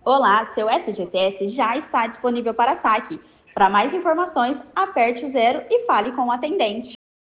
Olá, seu FGTS já está disponível para saque. Para mais informações, aperte o 0 e fale com o atendente.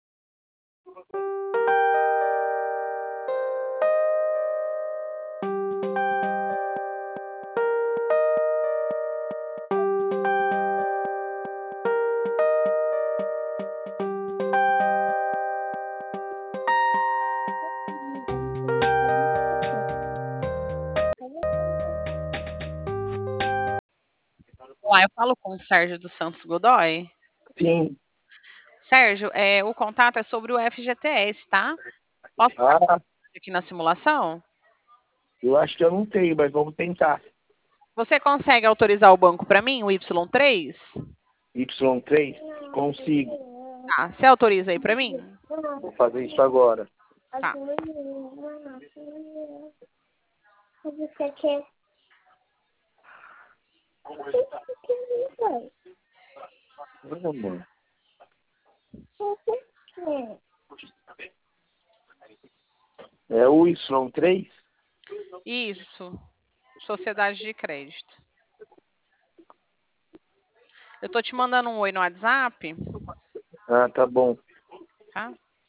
Olá, eu falo com o Sérgio dos Santos Godoy. Sim. Sérgio, o contato é sobre o FGTS, tá? Posso Ah, aqui na simulação? eu acho que eu não tenho, mas vamos tentar. Você consegue autorizar o banco para mim, o Y3? Y3? Consigo. Tá, você autoriza aí para mim? Vou fazer isso agora. Tá. Vamos. É o Y3? Isso. Sociedade de crédito. Eu tô te mandando um oi no WhatsApp, Ah, tá bom. tá?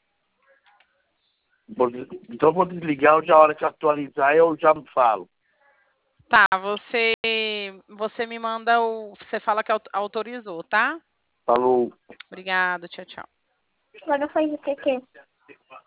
Então vou desligar, a hora que atualizar eu já falo. Tá, você me manda você fala que autorizou, tá? Falou. Obrigada, tchau, tchau. Agora faz o que?